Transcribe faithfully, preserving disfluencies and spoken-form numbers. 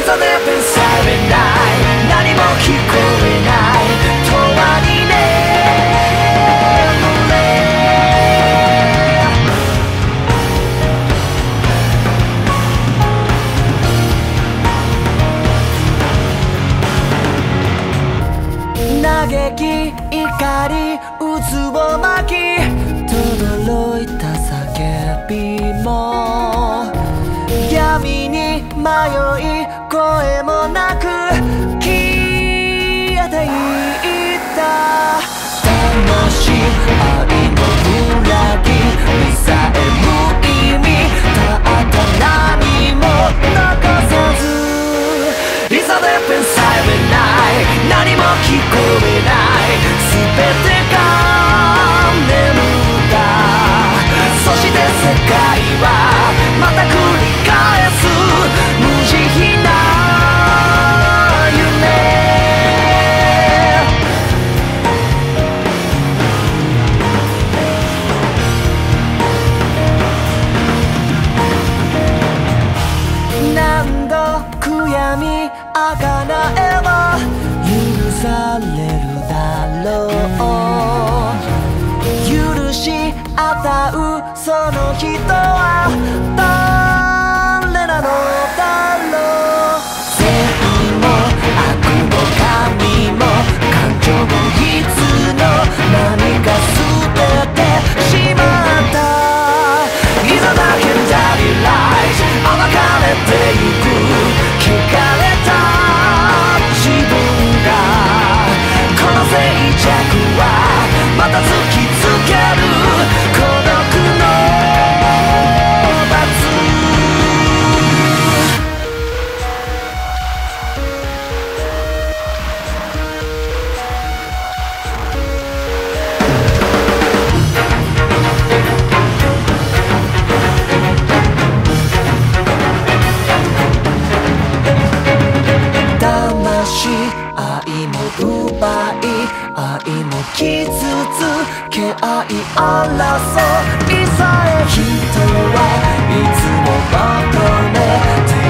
Isn't it been silent night 何も聞こえない永遠に眠れ嘆き怒り渦を巻き轟いた叫びも闇に迷い声もなく消えていった魂愛の裏切りさえ無意味たった何も残さず It's a deep and silent night 何も聞こえない全てが眠ったそして世界はまた繰り返す無慈悲な夢何度悔やみあがなえば許されるだろう許し合うその人は誰なのだろう善も悪も神も感情もいつの何か捨ててしまったいざだけダリライズ暴かれてゆく汚れた自分がこの静寂はまた突きつける孤独の罰魂愛も奪い愛も傷つけ合い争いさえ人はいつも求めて